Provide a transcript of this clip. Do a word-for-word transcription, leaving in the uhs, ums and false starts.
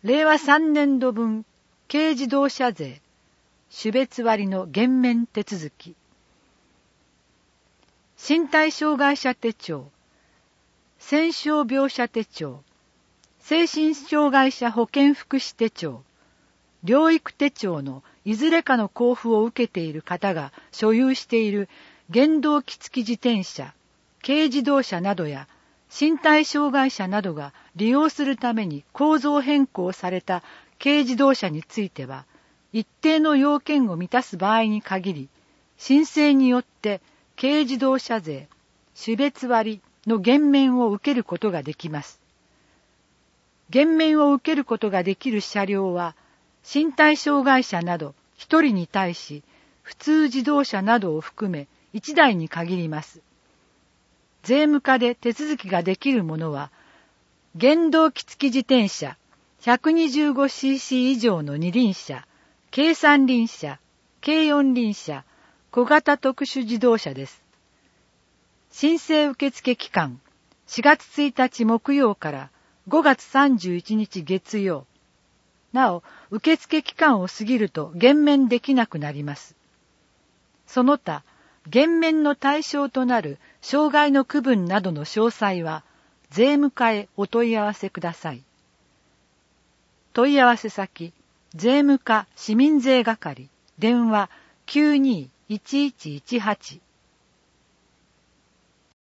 れいわさんねんどぶん軽自動車税種別割の減免手続き、身体障害者手帳、戦傷病者手帳、精神障害者保健福祉手帳、療育手帳のいずれかの交付を受けている方が所有している原動機付自転車、軽自動車などや身体障害者などが利用するために構造変更された軽自動車については、一定の要件を満たす場合に限り、申請によって軽自動車税、種別割の減免を受けることができます。減免を受けることができる車両は、身体障害者など一人に対し、普通自動車などを含め一台に限ります。税務課で手続きができるものは、原動機付自転車、ひゃくにじゅうごシーシー 以上の二輪車、軽三輪車、軽四輪車、小型特殊自動車です。申請受付期間、しがつついたち木曜からごがつさんじゅういちにち月曜。なお、受付期間を過ぎると減免できなくなります。その他、減免の対象となる障害の区分などの詳細は、税務課へお問い合わせください。問い合わせ先、税務課市民税係、電話 きゅうにーいちいちいちはち